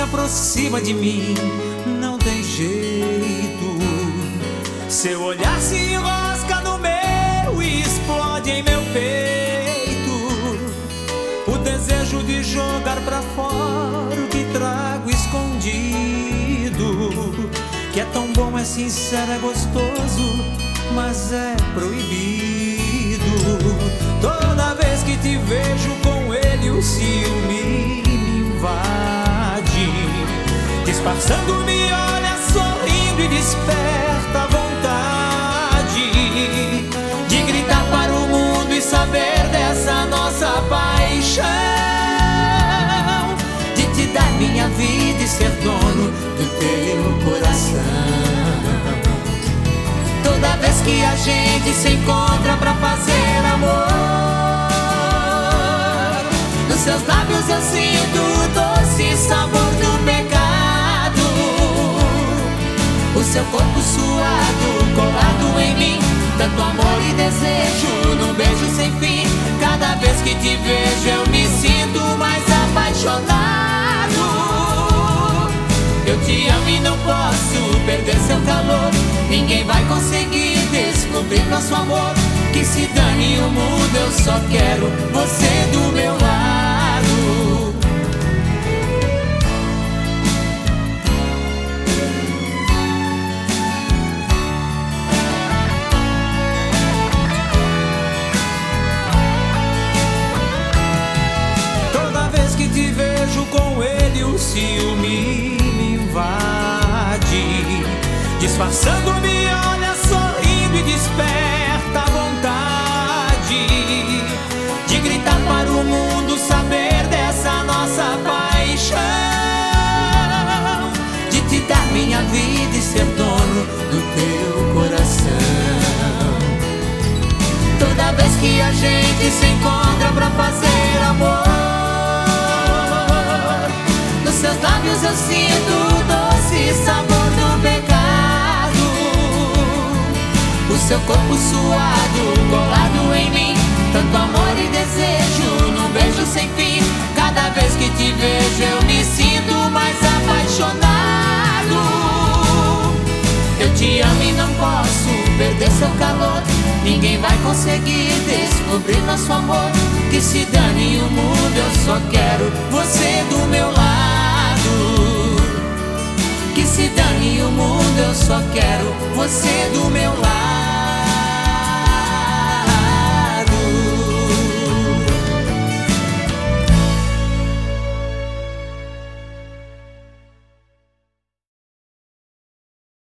aproxima de mim, não tem jeito. Seu olhar se enrosca no meu e explode em meu peito. O desejo de jogar pra fora o que trago escondido. Que é tão bom, é sincero, é gostoso, mas é proibido. Toda vez que te vejo com ele, o ciúme me invade. Disfarçando me olha sorrindo e desperta a vontade de gritar para o mundo e saber dessa nossa paixão, de te dar minha vida e ser dono do teu coração. Toda vez que a gente se encontra pra fazer amor, nos seus lábios eu sinto o doce sabor do pecado. O seu corpo suado, colado em mim, tanto amor e desejo num beijo sem fim. Cada vez que te vejo eu me sinto mais apaixonado. Eu te amo e não posso perder seu calor. Ninguém vai conseguir descobrir nosso amor. Que se dane o mundo, eu só quero você do meu lado. Toda vez que te vejo com ele, o ciúme me invade. Disfarçando me olha sorrindo e desperta a vontade de gritar para o mundo saber dessa nossa paixão, de te dar minha vida e ser dono do teu coração. Toda vez que a gente se encontra pra fazer amor, nos seus lábios eu sinto o doce sabor do pecado. O seu corpo suado, colado em mim, tanto amor e desejo num beijo sem fim. Cada vez que te vejo eu me sinto mais apaixonado. Eu te amo e não posso perder seu calor. Ninguém vai conseguir descobrir nosso amor. Que se dane o mundo, eu só quero você do meu lado. Que se dane o mundo, eu só quero você do meu lado.